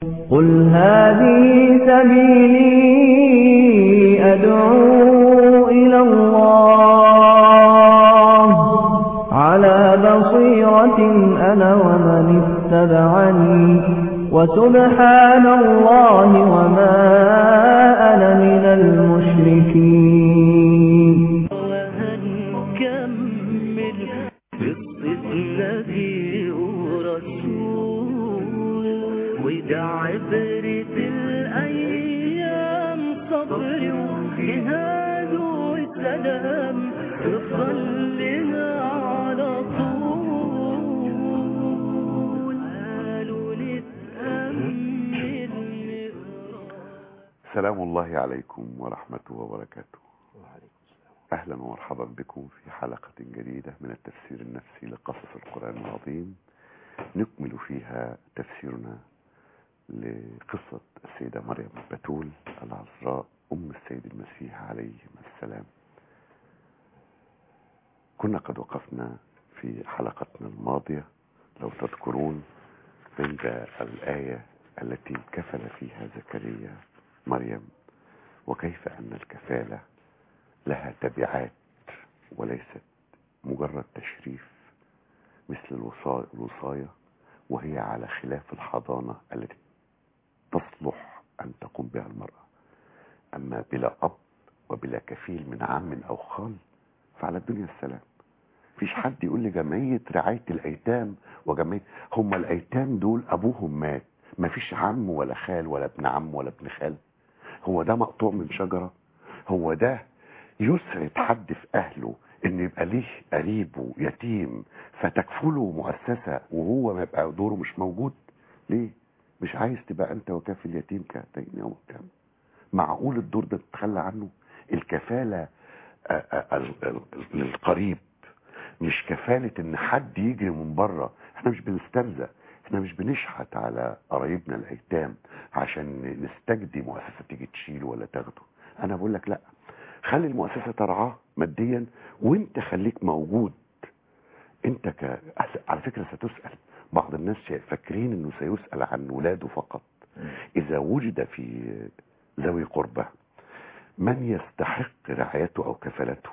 قل هذه سبيلي أدعو إلى الله على بصيرة أنا ومن اتبعني وسبحان الله وما أنا من المشركين. وهنكمل قصة نبي ورسول وده عبرة الأيام صبر وجهاد وسلام تفضل لنا على طول. قالوا نتأمل سلام الله عليكم ورحمته وبركاته. أهلا ومرحبا بكم في حلقة جديدة من التفسير النفسي لقصص القرآن العظيم، نكمل فيها تفسيرنا لقصة السيدة مريم البتول العذراء أم السيد المسيح عليه السلام. كنا قد وقفنا في حلقتنا الماضية لو تذكرون عند الآية التي كفل فيها زكريا مريم، وكيف أن الكفالة لها تبعات وليست مجرد تشريف مثل الوصاية، وهي على خلاف الحضانة التي تصلح أن تقوم بها المرأة. أما بلا أب وبلا كفيل من عم أو خال فعلى الدنيا السلام. فيش حد يقول لي جمعية رعاية الأيتام وجمعية، هم الأيتام دول أبوهم مات، ما فيش عم ولا خال ولا ابن عم ولا ابن خال. هو ده مقطوع من شجرة؟ هو ده يسعد حد في أهله إن يبقى ليه قريبه يتيم فتكفله مؤسسة وهو ما يبقى دوره مش موجود؟ ليه؟ مش عايز تبقى أنت وكافل اليتيم كهاتين يوم القيامة؟ معقول الدور ده تتخلى عنه؟ الكفالة للقريب، مش كفالة ان حد يجي من بره. احنا مش بنسترزق، احنا مش بنشحت على قرايبنا الايتام عشان نستجدي مؤسسة تيجي تشيله ولا تاخده. انا بقول لك لا، خلي المؤسسة ترعاه ماديا وانت خليك موجود. انت على فكرة ستسأل. بعض الناس فاكرين انه سيسأل عن ولاده فقط. اذا وجد في ذوي قربه من يستحق رعايته او كفالته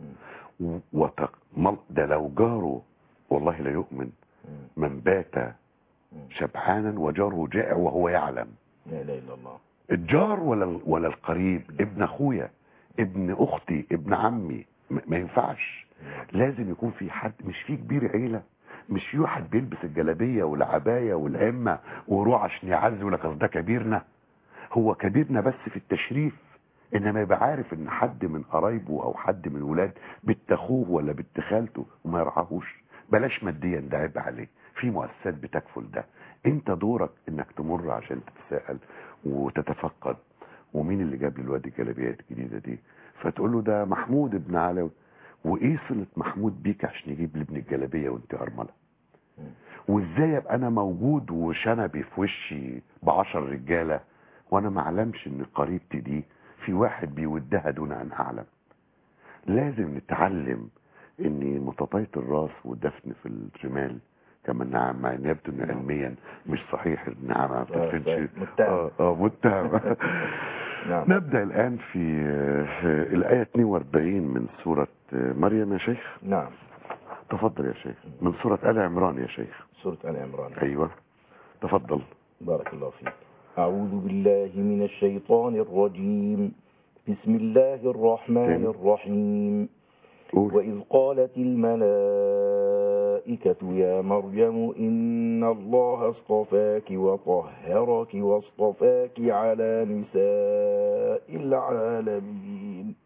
ده لو جاره والله لا يؤمن من بات شبعانا وجاره جائع وهو يعلم. لا اله الا الله. الجار ولا القريب، ابن اخويا ابن اختي ابن عمي، ما ينفعش. لازم يكون في حد، مش في كبير عيله، مش في واحد بيلبس الجلابيه والعبايه والعمه ويروح عشان يعزي ولا ده كبيرنا. هو كبيرنا بس في التشريف، انما يبقى عارف ان حد من قرايبه او حد من ولاد بنت اخوه ولا بنت خالته وما يرعاهوش. بلاش ماديا، ده عيب عليه. في مؤسسات بتكفل ده. انت دورك انك تمر عشان تتساءل وتتفقد ومين اللي جاب لي الواد الجلابيات الجديده دي، فتقول له ده محمود ابن علاوي. وايه صله محمود بيك عشان يجيب لي ابن الجلابيه وانت ارمله؟ وازاي ابقى انا موجود وشنبي في وشي ب10 رجاله وانا ما اعلمش ان قريبتي دي في واحد بيودها دون ان اعلم؟ لازم نتعلم ان متطاية الراس والدفن في الرمال كما النعم، يبدو ان علميا مش صحيح النعم ما بتدفنش. متهم. نعم. نبدأ الآن في الآية 42 من سورة مريم يا شيخ. نعم، تفضل يا شيخ. من سورة آل عمران يا شيخ. سورة آل عمران. أيوة تفضل. بارك الله فيك. أعوذ بالله من الشيطان الرجيم. بسم الله الرحمن الرحيم. وإذ قالت الملائكة يا مريم إن الله اصطفاك وطهرك واصطفاك على نساء العالمين.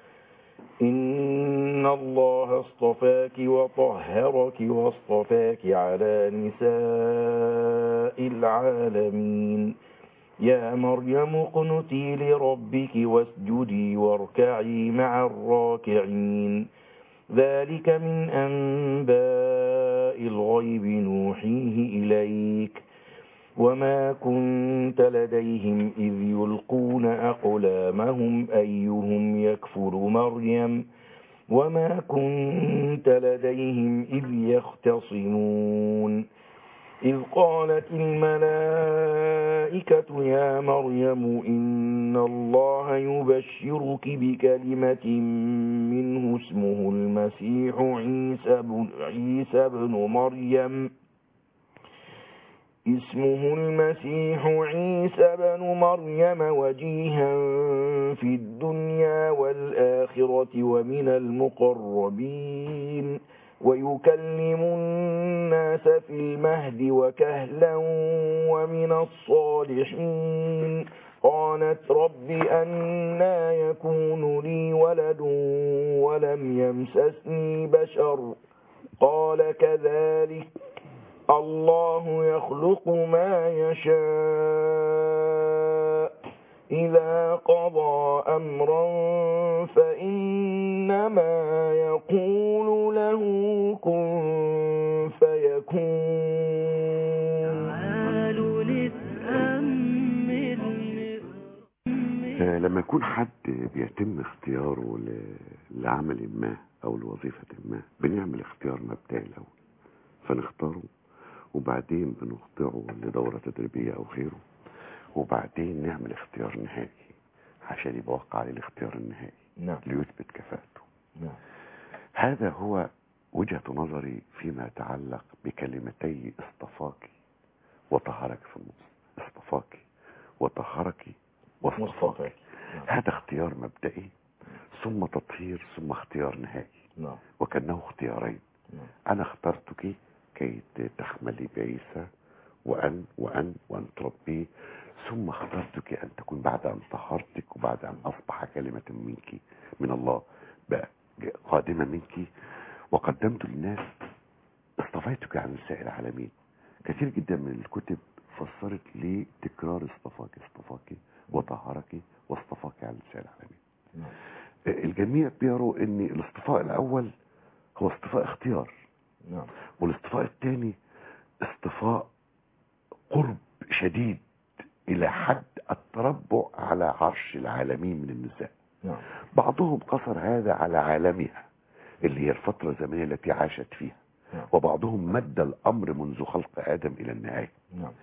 إن الله اصطفاك وطهرك واصطفاك على نساء العالمين. يا مريم اقنتي لربك واسجدي واركعي مع الراكعين. ذلك من أنباء الغيب نوحيه إليك وما كنت لديهم إذ يلقون أقلامهم أيهم يكفر مريم وما كنت لديهم إذ يختصمون. إذ قالت الملائكة يا مريم إن الله يبشرك بكلمة منه اسمه المسيح عيسى بن مريم وجيها في الدنيا والآخرة ومن المقربين ويكلم الناس في المهد وكهلا ومن الصالحين قالت رب أنى يكون لي ولد ولم يمسسني بشر قال كذلك الله يخلق ما يشاء إذا قضى أمرا فإنما يقول له كن فيكون. تعالوا نتأمل لما يكون حد بيتم اختياره لعمل ما او لوظيفة ما، بنعمل اختيار مبدئي الاول، فنختاره وبعدين بنخضعه لدورة تدريبية او غيره، وبعدين نعمل اختيار نهائي عشان يبقى وقع عليه الاختيار النهائي. نعم. ليثبت كفاءته. نعم. هذا هو وجهة نظري فيما يتعلق بكلمتي اصطفاك وطهرك في النص. اصطفاك وطهرك واصطفاك. هذا اختيار مبدئي ثم تطهير ثم اختيار نهائي. نعم. وكأنه اختيارين. نعم. أنا اخترتك كي تحملي بعيسى وأن تربيه، ثم اخترتك أن تكون بعد أن طهرتك وبعد أن أصبح كلمة منك من الله بقى قادمة منك وقدمت للناس، اصطفيتك عن سائر العالمين. كثير جدا من الكتب فسرت لي تكرار اصطفاك وطهرك واصطفاك عن سائر العالمين. الجميع بيروا ان الاصطفاء الاول هو اصطفاء اختيار. نعم. والاصطفاء الثاني اصطفاء قرب شديد الى حد التربع على عرش العالمين من النساء. نعم. بعضهم قصر هذا على عالمها اللي هي الفترة الزمنية التي عاشت فيها. نعم. وبعضهم مد الامر منذ خلق ادم الى النهاية. نعم.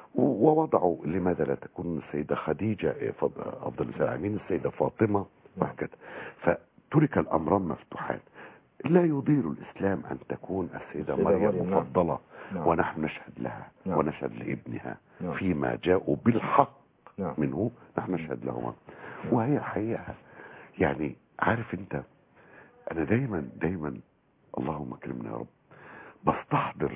ووضعوا لماذا لا تكون السيدة خديجة افضل نساء العالمين، السيدة فاطمة وهكذا. فترك الامران مفتوحان. لا يضير الاسلام ان تكون السيدة مريم مفضلة. نعم. ونحن نشهد لها. نعم. ونشهد لابنها. نعم. فيما جاءوا بالحق. نعم. منه نحن نشهد لهما. وهي حقيقة يعني عارف انت، انا دايما اللهم اكرمنا يا رب بستحضر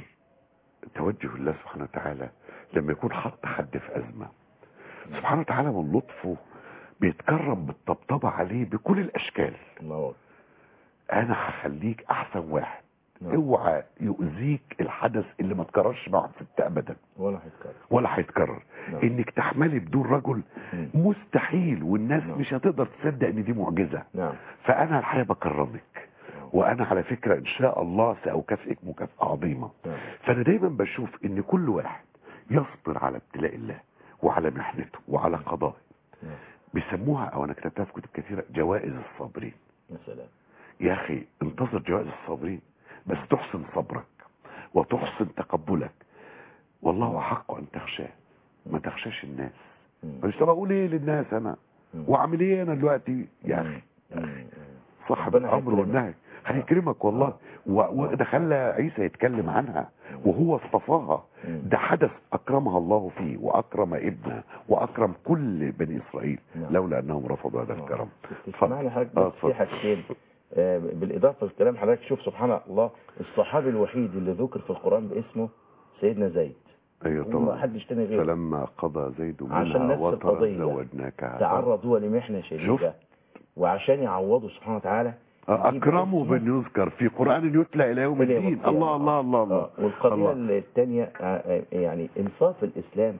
توجه الله سبحانه وتعالى لما يكون حط حد في أزمة. سبحانه وتعالى من لطفه بيتكرم بالطبطبة عليه بكل الأشكال. الله. أنا هخليك أحسن واحد. نعم. اوعى يؤذيك الحدث اللي ما تكررش مع ست أبدا ولا هيتكرر. نعم. إنك تحملي بدون رجل مستحيل، والناس نعم. مش هتقدر تصدق إن دي معجزة. نعم. فأنا الحقيقة بكرمك، وأنا على فكرة إن شاء الله سأكافئك مكافأة عظيمة. نعم. فأنا دايما بشوف إن كل واحد يصبر على ابتلاء الله وعلى محنته وعلى قضائه. نعم. بيسموها، أو أنا كتبتها في كتب كثيرة، جوائز الصابرين. يا سلام. يا أخي انتظر جوائز الصابرين، بس تحسن صبرك وتحسن تقبلك. والله أحق أن تخشاه، ما تخشاش الناس. مش طب أقول إيه للناس أنا وأعمل إيه أنا دلوقتي؟ يا أخي صاحب الأمر والنهي هيكرمك والله. وده خلى عيسى يتكلم عنها وهو اصطفاها. ده حدث أكرمها الله فيه وأكرم ابنها وأكرم كل بني إسرائيل لولا أنهم رفضوا هذا الكرم. اسمعني حضرتك بس في حاجتين بالإضافة لكلام حضرتك. شوف سبحان الله، الصحابي الوحيد اللي ذكر في القرآن باسمه سيدنا زيد. ايوه طبعا. ما حدش تاني غيره. فلما قضى زيد عشان منها نفس وطرا القضية زوجناكها. تعرض هو لمحنة شديدة، وعشان يعوضه سبحانه وتعالى أكرمه بأن يذكر في قرآن يتلى إلى يوم الدين. الله الله الله الله. والقضية الثانية يعني إنصاف الإسلام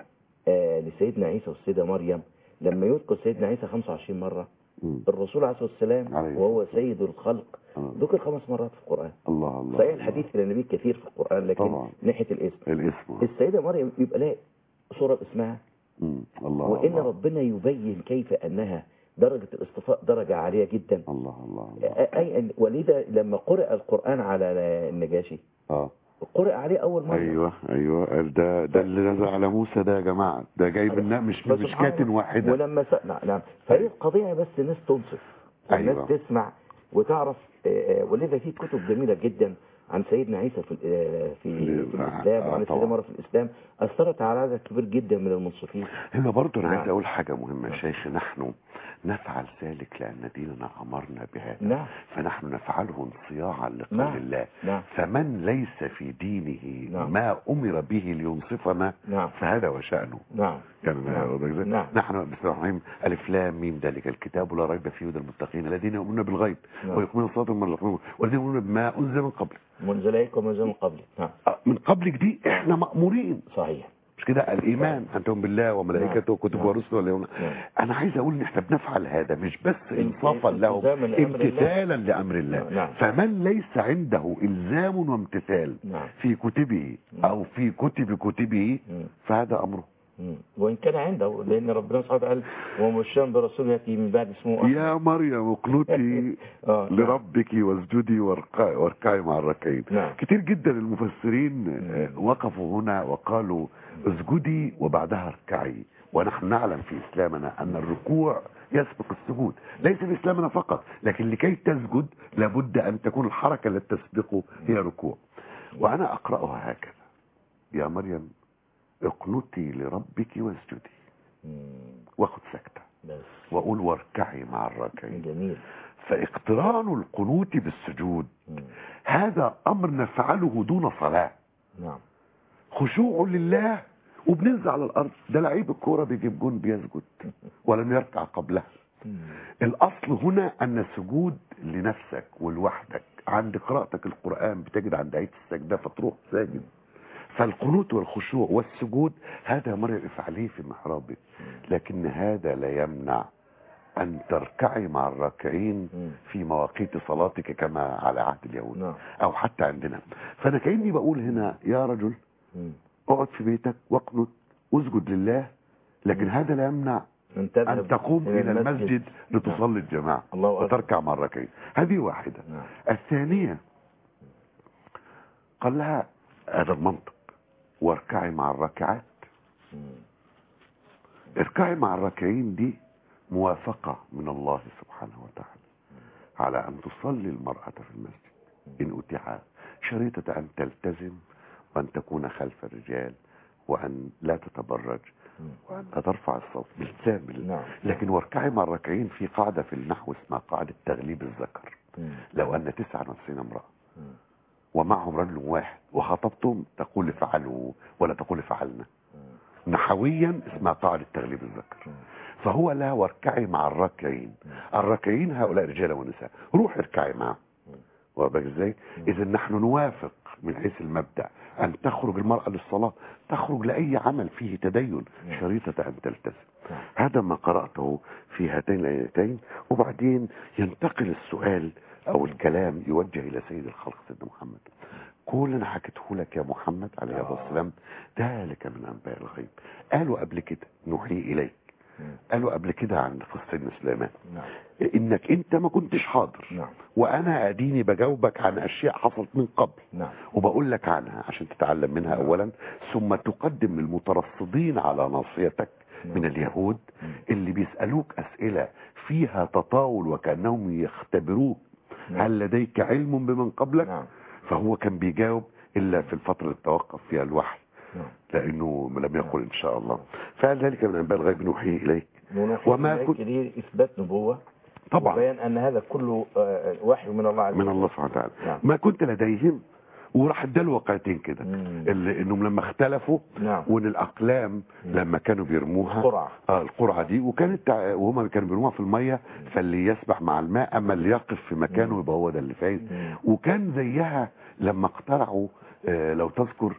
لسيدنا عيسى والسيدة مريم لما يذكر سيدنا عيسى 25 مرة. الرسول عليه الصلاة والسلام وهو سيد الخلق ذكر 5 مرات في القرآن. الله الله. صحيح الحديث إلى النبي كثير في القرآن، لكن طبعا. ناحية الاسم السيدة مريم يبقى لها صورة باسمها. الله. وإن الله. ربنا يبين كيف أنها درجة الاصطفاء درجة عالية جدا. الله الله. ولذا لما قرأ القرآن على النجاشي قرأ عليه اول مره. ايوه قال ده اللي نزل على موسى ده يا جماعه، ده جاي من مش كاتن واحده. ولما نعم فهي القضيه بس الناس تنصف والناس تسمع وتعرف. ولذا في كتب جميله جدا عن سيدنا عيسى في الاسلام، وعن السيدة مريم في الاسلام، اثرت على عدد كبير جدا من المنصفين. هنا برضه انا عايز اقول حاجه مهمه يا شيخ، نحن نفعل ذلك لان ديننا امرنا بهذا. فنحن نفعله انصياعا لقول الله. فمن ليس في دينه ما امر به لينصفنا فهذا وشانه. نحن بسم الله الف لام ميم ذلك الكتاب لا ريب فيه هدى المتقين الذين يؤمنون بالغيب ويقيمون الصلاه ومما رزقناهم والذين يؤمنون بما انزل من قبل. منزل إليكم ومنزل من قبل. من قبلك دي احنا مأمورين. صحيح. مش كده؟ الايمان انتم بالله وملائكته وكتبه ورسله واليوم. انا عايز اقول ان احنا بنفعل هذا مش بس انصافا له، امتثالا لامر الله. فمن ليس عنده الزام وامتثال في كتبه او في كتبه فهذا امره. وإن كان عنده، لأن ربنا سبحانه وتعالى ومبشرا برسول يأتي من بعد اسمه أحمد. يا مريم اقنتي لربك واسجدي واركعي مع الراكعين. كتير جدا المفسرين وقفوا هنا وقالوا اسجدي وبعدها اركعي، ونحن نعلم في إسلامنا أن الركوع يسبق السجود، ليس في إسلامنا فقط، لكن لكي تسجد لابد أن تكون الحركة التي تسبقه هي ركوع. وأنا أقرأها هكذا: يا مريم اقنتي لربك واسجدي، واخد سكتة واقول واركعي مع الراكعين. جميل. فاقتران القنوت بالسجود هذا امر نفعله دون صلاة. خشوع لله وبننزل على الارض. ده لعيب الكوره بيجيب جون بيسجد ولم يركع قبلها. الاصل هنا ان السجود لنفسك ولوحدك. عند قراءتك القرآن بتجد عند آية السجدة فتروح ساجد. فالقنوت والخشوع والسجود هذا مرة افعليه في محرابك، لكن هذا لا يمنع أن تركعي مع الراكعين في مواقيت صلاتك كما على عهد اليهود أو حتى عندنا. فأنا كأني بقول هنا يا رجل اقعد في بيتك واقنت واسجد لله، لكن هذا لا يمنع أن تقوم إلى المسجد لتصلي الجماعة وتركع مع الراكعين. هذه واحدة. الثانية قال لها هذا المنطق: واركعي مع الراكعات. اركعي مع الراكعين دي موافقة من الله سبحانه وتعالى على أن تصلي المرأة في المسجد إن أتيح، شريطة أن تلتزم وأن تكون خلف الرجال وأن لا تتبرج وأن ترفع الصوت بالكامل. لكن واركعي مع الراكعين في قاعدة في النحو اسمها قاعدة تغليب الذكر. لو أن 99 امرأة ومعهم رجل واحد وخطبتم تقول افعلوا ولا تقول افعلنا. نحويا اسمها قاعدة تغليب الذكر. فهو لا واركعي مع الراكعين. الراكعين هؤلاء رجال ونساء، روح اركعي معهم. واضح ازاي؟ اذا نحن نوافق من حيث المبدأ ان تخرج المرأة للصلاة، تخرج لأي عمل فيه تدين، شريطة ان تلتزم. هذا ما قرأته في هاتين الآيتين. وبعدين ينتقل السؤال او الكلام يوجه الى سيد الخلق سيدنا محمد. كل انا حكيته لك يا محمد عليه الصلاه والسلام ذلك من انباء الغيب. قالوا قبل كده نوحي اليك، قالوا قبل كده عن سيدنا سليمان انك انت ما كنتش حاضر، وانا اديني بجاوبك عن اشياء حصلت من قبل وبقول لك عنها عشان تتعلم منها اولا، ثم تقدم المترصدين على ناصيتك من اليهود اللي بيسألوك اسئلة فيها تطاول وكأنهم يختبروك هل لديك علم بمن قبلك. فهو كان بيجاوب إلا في الفترة اللي توقف فيها الوحي، لأنه لم يقل إن شاء الله. فقال ذلك من أنباء الغيب نوحيه إليك. وما كنت إثبات نبوة طبعا، وبيان أن هذا كله وحي من الله عز وجل، من الله سبحانه وتعالى. ما كنت لديهم، وراح اداله واقعتين كده انهم لما اختلفوا وان الاقلام لما كانوا بيرموها القرعه دي، وكانت وهم كانوا بيرموها في الميه، فاللي يسبح مع الماء اما اللي يقف في مكانه يبقى هو ده اللي فايز. وكان زيها لما اقترعوا لو تذكر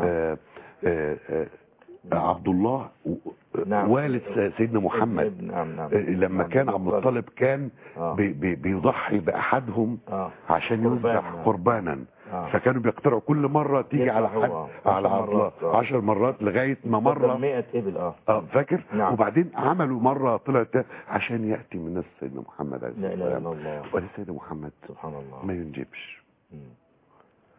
عبد الله والد سيدنا محمد لما كان عبد المطلب كان بيضحي بأحدهم عشان يذبح قربانا، فكانوا بيقترعوا كل مرة تيجي على حد على عضلات 10 مرات لغاية ما مرة 100 إبل فاكر. وبعدين عملوا مرة طلعت عشان يأتي من نفس سيدنا محمد عليه الصلاة والسلام. ولسيدنا محمد سبحان الله ما ينجبش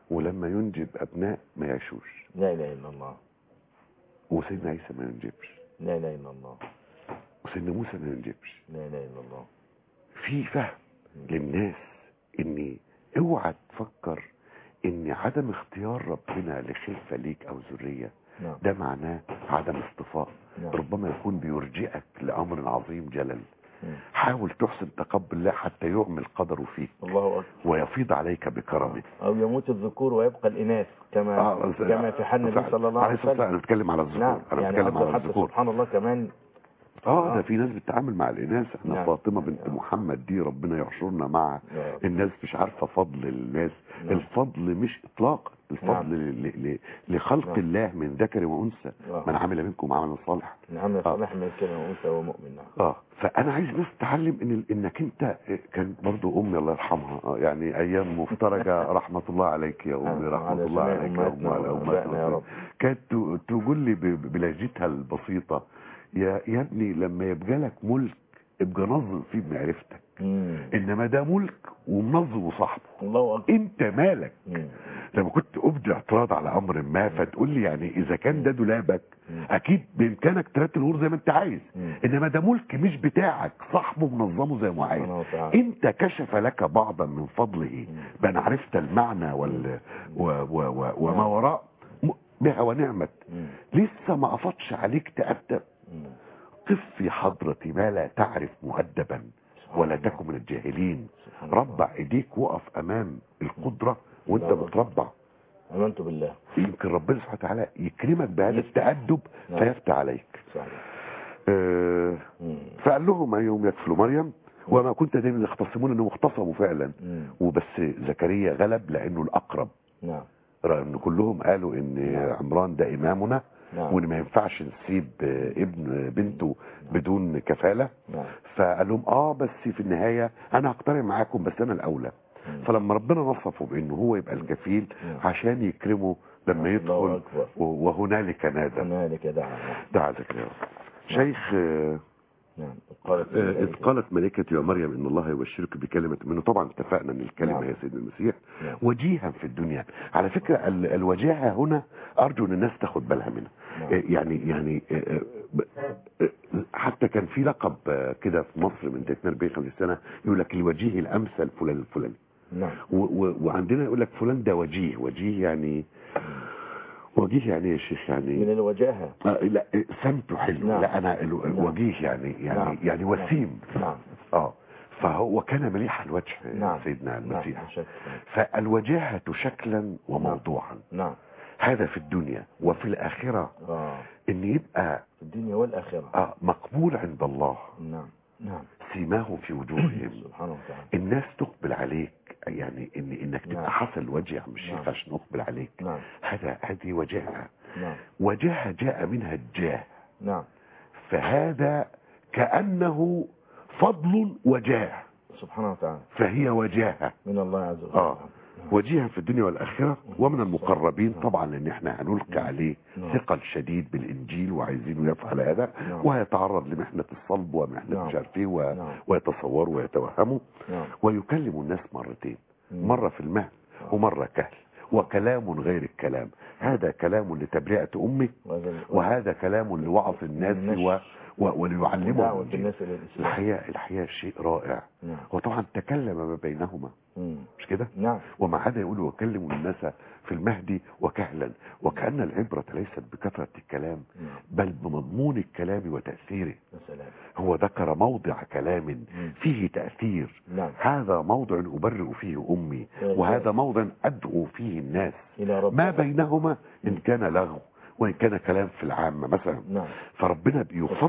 ولما ينجب ابناء ما يعيشوش. لا اله الا الله. وسيدنا عيسى ما ينجبش. لا اله الا الله. وسيدنا موسى ما ينجبش. لا اله الا الله. في فهم للناس ان اوعى تفكر ان عدم اختيار ربنا لخلفه ليك او ذريه ده معناه عدم اصطفاء. ربما يكون بيرجئك لامر عظيم جلل. حاول تحسن تقبل الله حتى يعمل قدره فيك الله أكبر. ويفيض عليك بكرمه. او يموت الذكور ويبقى الاناث كما في حال النبي صلى الله عليه وسلم. انا بتكلم على الذكور. انا بتكلم على الذكور. سبحان الله كمان. ده في ناس بتتعامل مع الاناث. احنا فاطمه بنت محمد دي ربنا يحشرنا مع الناس مش عارفه فضل الناس. الفضل مش اطلاقا الفضل لخلق الله من ذكر وانثى. من عمل منكم عملا صالحا. من عمل صالحا من ذكر وانثى ومؤمن. فانا عايز ناس تتعلم انك انت كان برضو امي الله يرحمها يعني ايام مفترجه رحمه الله عليك يا امي رحمه الله عليك يا امي على امهاتنا. كانت تقول لي بلهجتها البسيطه يا ابني لما يبقى لك ملك ابقى نظم فيه بمعرفتك. انما ده ملك ومنظم وصاحبه. الله أكبر. انت مالك. لما كنت ابدي اعتراض على امر ما فتقول لي يعني اذا كان ده دولابك اكيد بامكانك ترتب الامور زي ما انت عايز. انما ده ملك مش بتاعك صاحبه منظمه زي ما عايز. انت كشف لك بعضا من فضله بان عرفت المعنى وما وراء بها ونعمت. لسه ما افضش عليك تأدب. قف في حضرة ما لا تعرف مؤدبا ولا تكن من الجاهلين. ربع ايديك وقف امام القدرة وانت بتربع. امنت بالله. يمكن ربنا سبحانه وتعالى يكرمك بهذا التأدب فيفتح عليك. فقال لهم ايهم يكفلوا مريم وما كنت دايما يختصمون انهم اختصموا فعلا. وبس زكريا غلب لانه الاقرب. لان كلهم قالوا ان عمران ده امامنا وان ما ينفعش نسيب ابن بنته بدون كفالة. فقال لهم بس في النهاية انا هقترب معاكم بس انا الاولى. فلما ربنا نصفه بانه هو يبقى الكفيل عشان يكرمه لما يدخل وهنالك نادى. هنالك دعا زكريا. شيخ إذ قالت ملكة يا مريم إن الله يبشرك بكلمة منه. طبعا اتفقنا أن الكلمة هي سيدنا المسيح. وجيها في الدنيا. على فكرة الوجاهة هنا أرجو أن الناس تاخد بالها منها. يعني حتى كان في لقب كده في مصر من 40-50 سنة يقول لك الوجيه الأمثل فلان الفلاني. وعندنا يقول لك فلان ده وجيه يعني وجيه يعني يا شيخ يعني من الوجاهة. لا سمته حلو. لا انا وجيه يعني وسيم. فهو كان مليح الوجه سيدنا المسيح. فالوجاهة شكلا وموضوعا. هذا في الدنيا وفي الآخرة. ان يبقى في الدنيا والآخرة مقبول عند الله. سيماهم في وجوههم. سبحانه وتعالى. الناس تقبل عليك يعني انك تبقى حسن الوجه يا عم الشيخ عشان نقبل عليك. هذه وجاهة. وجاهة جاء منها الجاه. فهذا كأنه فضل وجاه سبحانه وتعالى. فهي وجاهة من الله عز وجل. وجيها في الدنيا والآخرة ومن المقربين طبعا لان احنا هنلقي عليه ثقل شديد بالانجيل وعايزينه يفعل هذا وهيتعرض لمحنة الصلب ومحنة مش عارف ايه ويتصوروا ويتوهموا ويكلم الناس مرتين. مرة في المهد ومرة كهل وكلام غير الكلام. هذا كلام لتبرئة أمه وهذا كلام لوعظ الناس وليعلمهم. الحياة شيء رائع. وطبعا تكلم ما بينهما مش كده. ومع هذا يقول وكلم الناس في المهدي وكهلا. وكأن العبرة ليست بكثرة الكلام بل بمضمون الكلام وتأثيره. هو ذكر موضع كلام فيه تأثير. هذا موضع أبرئ فيه أمي وهذا موضع أدعو فيه الناس. ما بينهما إن كان لغو وإن كان كلام في العامة مثلا. فربنا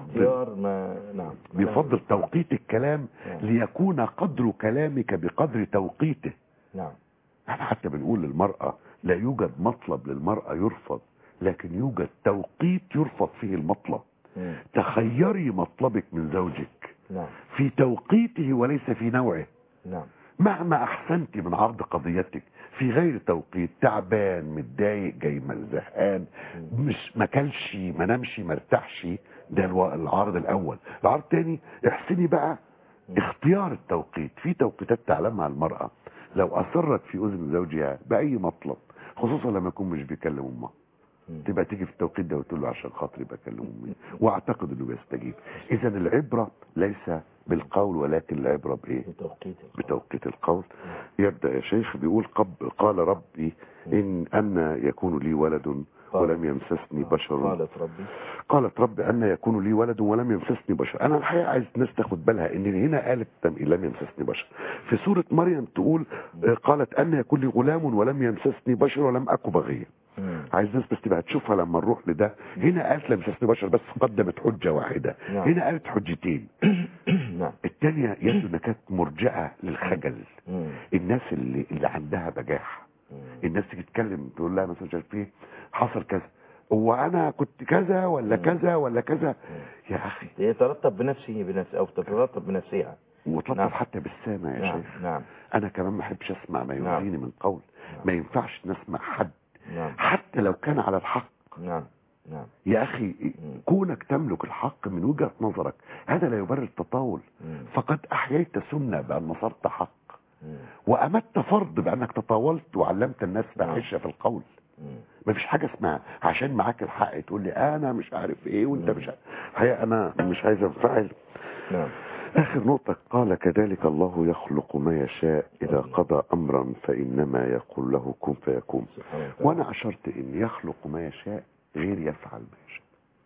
بيفضل توقيت الكلام ليكون قدر كلامك بقدر توقيته. احنا حتى بنقول للمرأة لا يوجد مطلب للمرأة يرفض لكن يوجد توقيت يرفض فيه المطلب. تخيري مطلبك من زوجك في توقيته وليس في نوعه. مهما احسنت من عرض قضيتك في غير توقيت تعبان متضايق جاي زهقان مش ماكلش ما نامش ما ارتاحش ده العرض الاول. العرض الثاني احسني بقى اختيار التوقيت. في توقيتات تعلمها المرأة لو اصرت في اذن زوجها باي مطلب خصوصا لما يكون مش بيكلم امه، تبقى تيجي في التوقيت ده وتقول له عشان خاطري بكلم امي، واعتقد انه بيستجيب. اذا العبره ليس بالقول ولكن العبره بايه؟ بتوقيت القول. يبدا يا شيخ بيقول قال ربي ان يكون لي ولد ولم يمسسني بشر. قالت رب أن يكون لي ولد ولم يمسسني بشر. أنا الحقيقة عايز الناس تاخد بالها إن هنا قالت لم يمسسني بشر. في سورة مريم تقول قالت أن يكون لي غلام ولم يمسسني بشر ولم أكو بغيا. عايز الناس بس تبقى تشوفها لما نروح لده. هنا قالت لم يمسسني بشر بس قدمت حجة واحدة، هنا قالت حجتين. الثانية يبدو أنها كانت مرجئة للخجل. الناس اللي عندها بجاح، الناس تيجي تتكلم تقول لها مثلا شايف ايه حصل كذا، هو انا كنت كذا ولا كذا ولا كذا. يا اخي يترتب بنفسه او تترتب بنفسها وترتب حتى بالسامع يا شيخ. انا كمان ما احبش اسمع ما يؤذيني من قول. ما ينفعش نسمع حد حتى لو كان على الحق. يا اخي كونك تملك الحق من وجهة نظرك هذا لا يبرر التطاول. فقد احييت سنة بان نصرت حق، وامدت فرض بانك تطاولت وعلمت الناس فاحشه في القول. مفيش حاجه اسمها عشان معاك الحق تقول لي انا مش عارف ايه وانت مش عارف. الحقيقه انا مش عايز انفعل. اخر نقطه قال كذلك الله يخلق ما يشاء اذا قضى امرا فانما يقول له كن فيكون. وانا اشرت ان يخلق ما يشاء غير يفعل ما يشاء.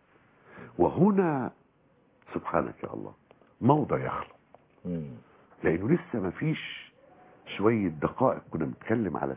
وهنا سبحانك يا الله موضع يخلق، لانه لسه ما فيش شوية دقائق كنا بنتكلم على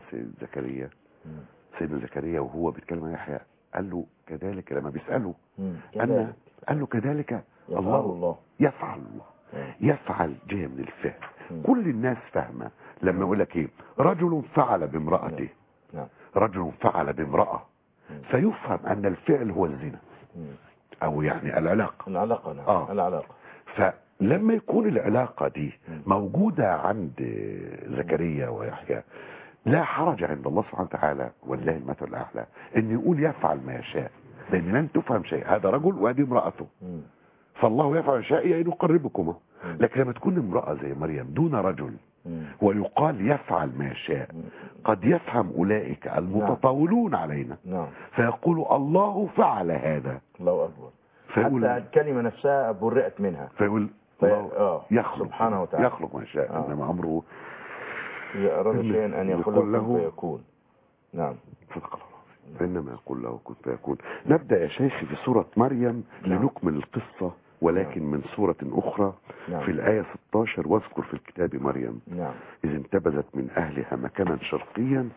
سيدنا زكريا وهو بيتكلم عن يحيى. قال له كذلك لما بيسأله قال له كذلك الله يفعل. يفعل جاي من الفعل. كل الناس فاهمة لما يقول لك ايه رجل فعل بامرأته، رجل فعل بامرأة، فيفهم ان الفعل هو الزنا او يعني العلاقة. لما يكون العلاقة دي موجودة عند زكريا ويحيى لا حرج عند الله سبحانه وتعالى والله المثل الأعلى ان يقول يفعل ما يشاء، لان لن تفهم شيء. هذا رجل وهذه امرأته، فالله يفعل ما يشاء يعني يقربكما. لكن لما تكون امرأة زي مريم دون رجل ويقال يفعل ما يشاء قد يفهم أولئك المتطاولون علينا فيقول الله فعل هذا. الله أكبر. حتى الكلمة نفسها برئت منها. فيقول يخلق سبحانه وتعالى يخلق ما يشاء انما امره اذا اراد شيئا ان يقول له فيكون. صدق الله فانما يقول له كن فيكون. نبدا يا شيخ في سوره مريم لنكمل القصه ولكن من سوره اخرى. في الايه 16 واذكر في الكتاب مريم اذ انتبذت من اهلها مكانا شرقيا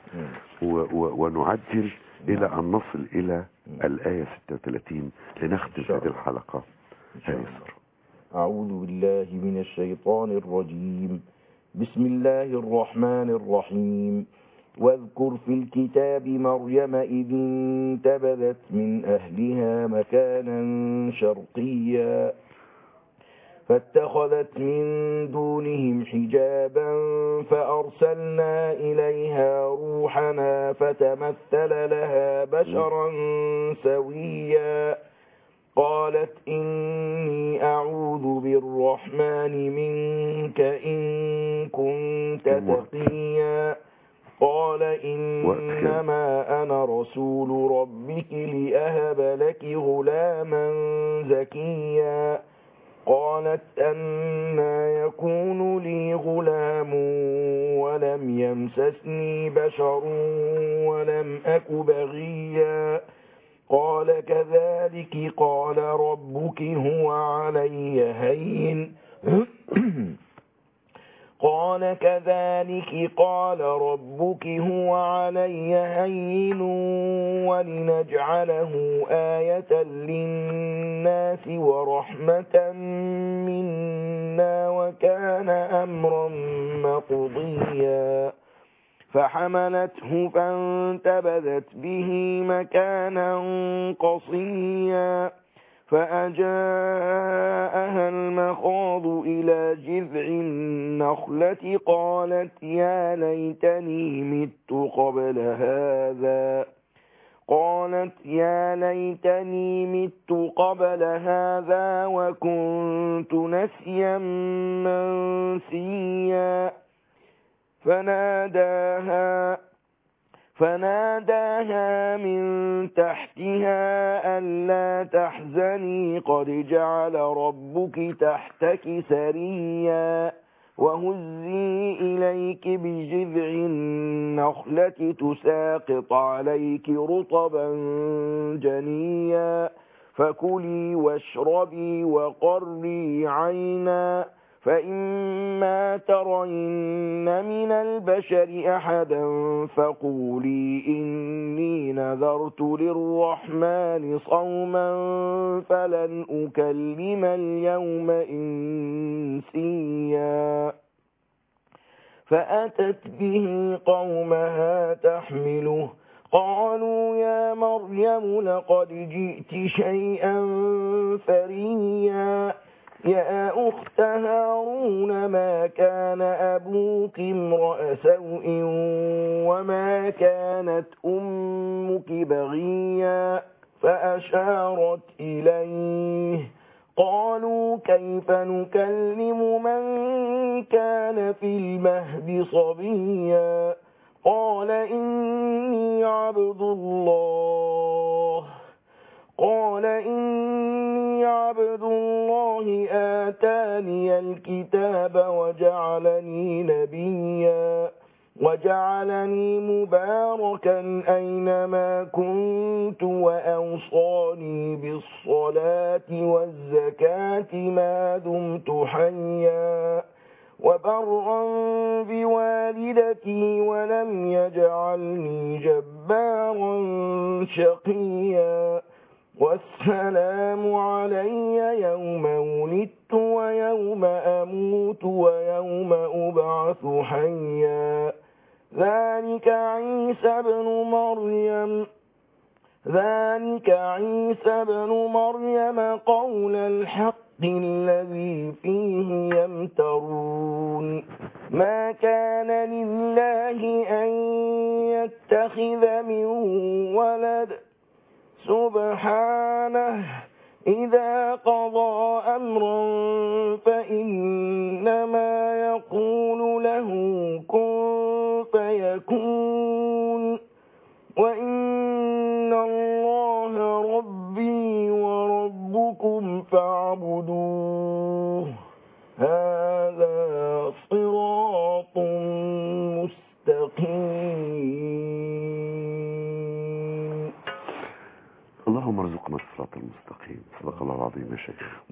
ونعجل الى ان نصل الى الايه 36 لنختم هذه الحلقه. هذه السوره. أعوذ بالله من الشيطان الرجيم. بسم الله الرحمن الرحيم. واذكر في الكتاب مريم إذ انتبذت من أهلها مكانا شرقيا فاتخذت من دونهم حجابا فأرسلنا إليها روحنا فتمثل لها بشرا سويا قالت إني أعوذ بالرحمن منك إن كنت تقيا قال إنما أنا رسول ربك لأهب لك غلاما زكيا قالت أنى يكون لي غلام ولم يمسسني بشر ولم أك بغيا قال كذلك قال ربك هو علي هين قال كذلك قال ربك هو علي هين ولنجعله آية للناس ورحمة منا وكان أمرا مقضيا فحملته فانتبذت به مكانا قصيا فأجاءها المخاض إلى جذع النخلة قالت يا ليتني مت قبل هذا وكنت نسيا منسيا فناداها من تحتها ألا تحزني قد جعل ربك تحتك سريا وهزي إليك بجذع النخلة تساقط عليك رطبا جنيا فكلي واشربي وقري عينا فإما ترين من البشر أحدا فقولي إني نذرت للرحمن صوما فلن أكلم اليوم إنسيا فأتت به قومها تحمله قالوا يا مريم لقد جئت شيئا فريا يا أخت هارون ما كان أبوك امرأ سوء وما كانت أمك بغيا فأشارت إليه قالوا كيف نكلم من كان في المهد صبيا قال إني عبد الله آتاني الكتاب وجعلني نبيا وجعلني مباركا أينما كنت وأوصاني بالصلاة والزكاة ما دمت حيا وبرا بوالدتي ولم يجعلني جبارا شقيا والسلام علي يوم ولدت ويوم أموت ويوم أبعث حيا ذلك عيسى بن مريم قول الحق الذي فيه يمترون ما كان لله أن يتخذ من ولد سبحانه إذا قضى أمرا فإنما يقول له كن فيكون وإن الله ربي وربكم فاعبدوه هذا صراط مستقيم. اللهم ارزقنا الصراط المستقيم. صدق الله العظيم يا شيخ.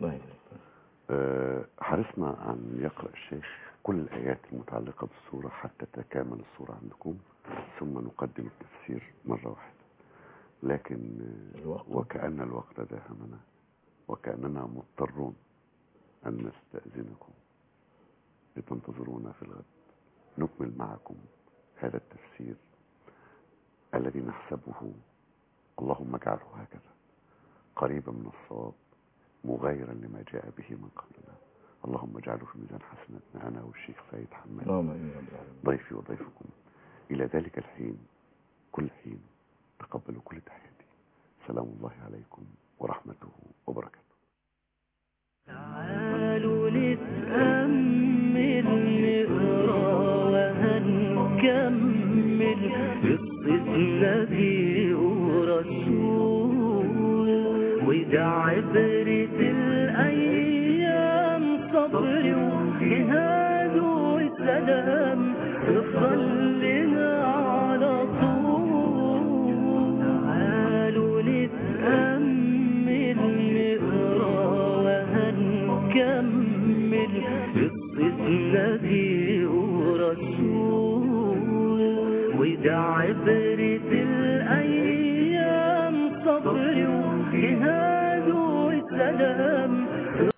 حرصنا أن يقرأ الشيخ كل الآيات المتعلقة بالسورة حتى تكامل السورة عندكم، ثم نقدم التفسير مرة واحدة، لكن وكأن الوقت داهمنا وكأننا مضطرون أن نستأذنكم لتنتظرونا في الغد نكمل معكم هذا التفسير الذي نحسبه اللهم اجعله هكذا قريبا من الصواب مغايرا لما جاء به من قبلنا. اللهم اجعله في ميزان حسناتنا أنا والشيخ سيد حماد ضيفي وضيفكم. إلى ذلك الحين كل حين تقبلوا كل تحياتي. سلام الله عليكم ورحمته وبركاته. تعالوا نتأمل نقرأ وهنكمل قصة نبي ورسول وده عبرة الأيام صبر وجهاد وسلام افضل لنا على طول. تعالوا نتأمل نقرأ وهنكمل قصة نبي ورسول وده عبرة الأيام صبر وجهاد وسلام